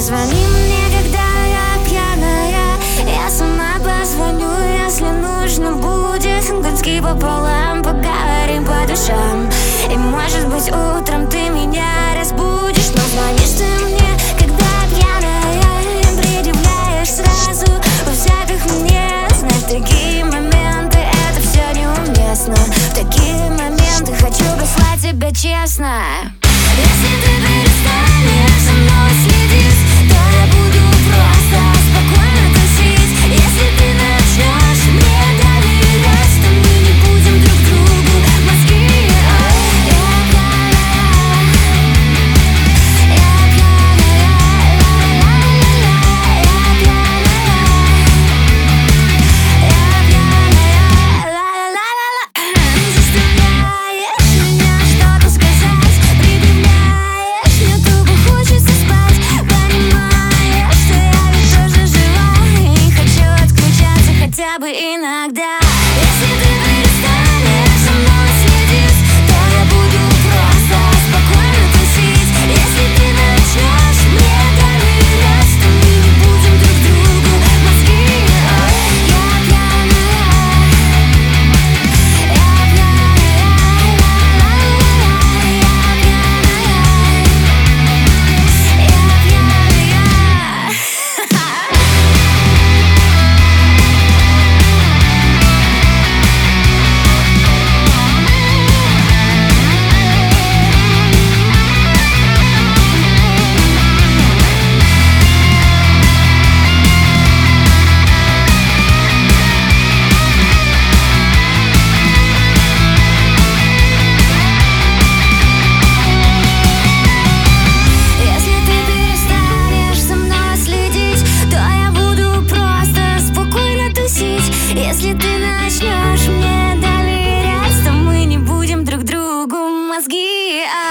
звони мне, когда я пьяная, я сама позвоню, если нужно будет. Гудки пополам, поговорим по душам, и может быть утром ты меня разбудишь. Но звонишь ты мне, когда пьяная, предъявляешь сразу у всяких мне. Знаешь, такие моменты, это все неуместно. В такие моменты хочу послать тебя честно. Если ты перестанешь за мной следить, то я буду просто спокойно тусить. Если ты начнешь мне доверять, то мы не будем друг другу мозги. Я пьяная, я пьяная, я пьяная, ла-ла-ла-ла-ла. Ты заставляешь меня что-то сказать, предъявляешь, мне тупо хочется спать. Понимаешь, что я ведь тоже жива и хочу отключаться хотя бы иногда. Если ты перестанешь за мной следить, то я буду просто спокойно тусить. Если ты начнешь мне доверять, то мы не будем друг другу мозги. Я пьяная, я пьяная, если ты перестанешь за мной следить, то я буду просто спокойно тусить. Если ты начнешь мне доверять, то мы не будем друг другу мозги.